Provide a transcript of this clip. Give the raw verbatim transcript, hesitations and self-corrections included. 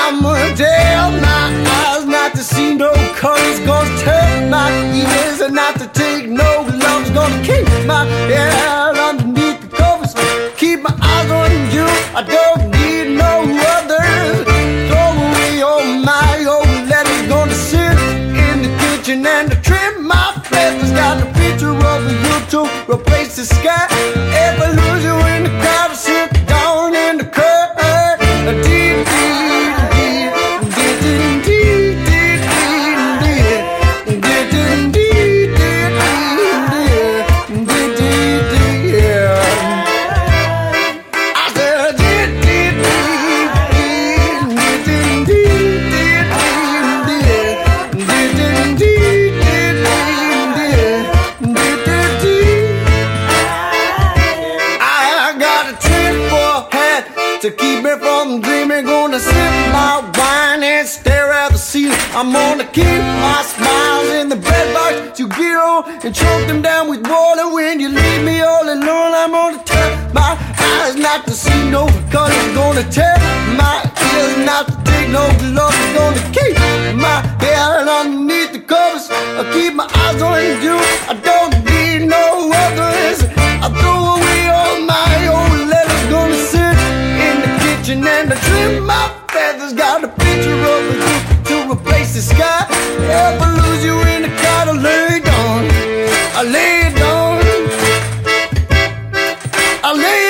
I'm gonna tell my eyes not to see no colors, gonna tell my ears not to take no lumps, gonna keep my head underneath the covers, keep my eyes on you, I don't need no others. Throw away all my old letters, gonna sit in the kitchen and to trim my feathers, got a picture of you to replace the sky. If I lose you in the crowd, I'll sit down in the curb. To keep me from dreaming, gonna sip my wine and stare at the ceiling. I'm gonna keep my smiles in the bread box you get on and choke them down with water when you leave me all alone. I'm gonna tell my eyes not to see no colors, gonna tell my ears not to take no gloves, gonna keep my head underneath the covers, I keep my eyes on you, I don't need no others. I throw away all my old letters, gonna sit and I trim my feathers, got a picture of you to replace the sky. If I lose you in the crowd, I lay down, I lay down, I lay